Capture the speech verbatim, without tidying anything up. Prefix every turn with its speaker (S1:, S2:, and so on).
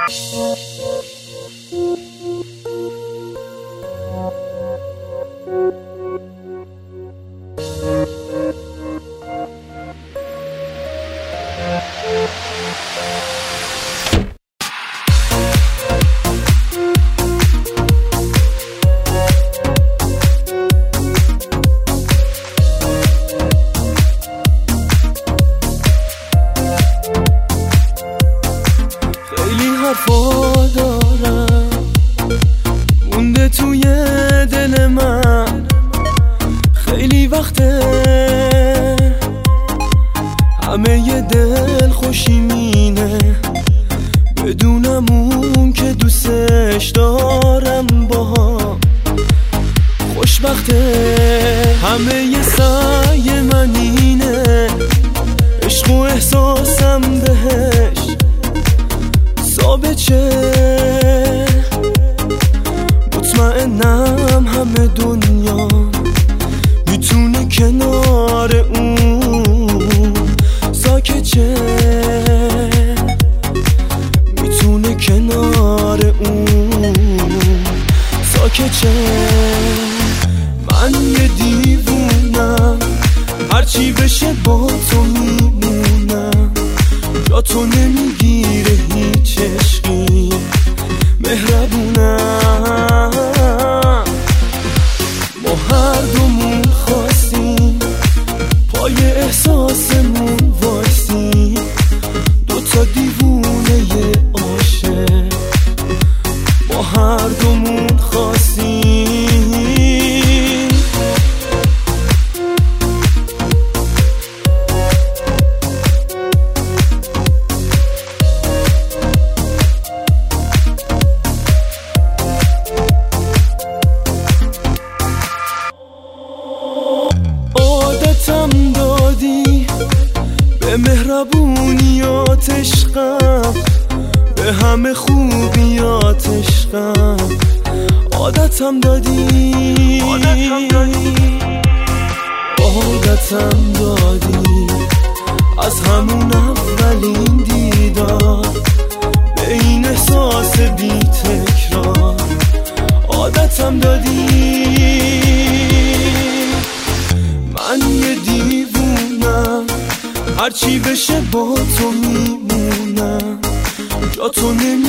S1: خیلی حرفا دارم مونده توی دل من، خیلی وقته همه ی دل خوشی مینه، بدونم اون که دوستش دارم باها خوشبخته. همه ی سعی من اینه عشق و احساسم بهش ثابت شه، مطمئنم همه دنیا میتونه کنار اون ساکت شه، میتونه کنار اون ساکت شه. من یه دیوونم هرچی بشه با تو میمونم، جا تو نمیگیره هیچ عشقی مهربونم. ما هر دومون خواستیم پای احساسمون وایسیم، دوتا دیوونه یه عاشق ما هر دومون خواستیم. عادتم دادی به مهربونیات عشقم، به همه خوبیات عشقم. عادتم دادی عادتم دادی عادتم دادی از همون اولین دیدار به این احساس بی تکرار. عادتم دادی من یه دیوونم هرچی بشه با تو میمونم، جا تو نمی